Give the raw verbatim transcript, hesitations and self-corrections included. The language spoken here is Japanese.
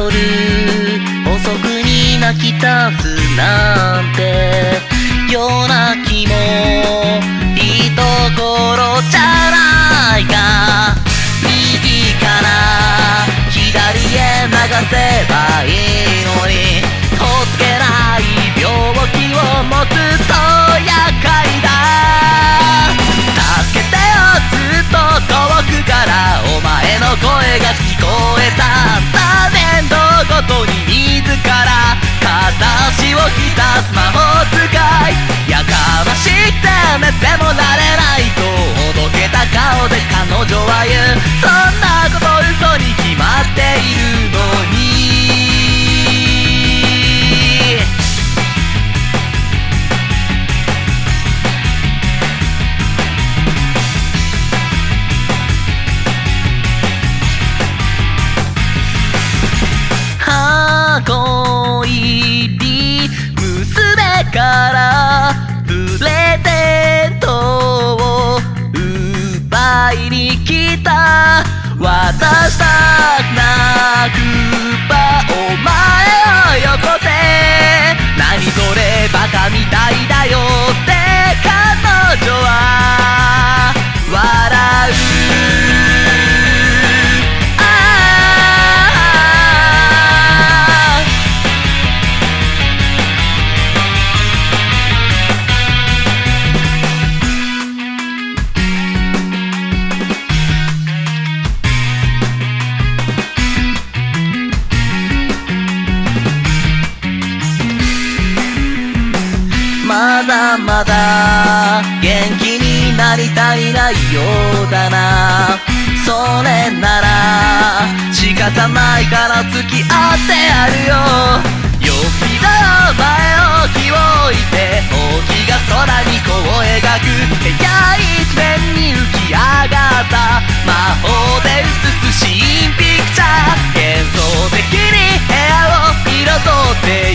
夜遅くに泣き出すなんて夜泣きもいいところじゃないか。右から左へ流せばいいのにとっつけない病気を持つと厄介だ。助けてよずっと遠くからお前の声が聞こえたんだ。面倒ごとに自ら片足を浸す魔法使い。やかましくて寝てもられないとおどけた顔で彼女は言う。そんなこと嘘に決まっているのに。箱入り娘からプレゼントを奪いに来た。渡したくなくばお前をよこせ。何それバカみたいだよって彼女は笑う。まだまだ元気になり足りないようだな。それなら仕方ないから付き合ってやるよ。よっぴだよ前置きを置いてほうきが空にこう描く。部屋一面に浮き上がった魔法で映すシーンピクチャー。幻想的に部屋を彩って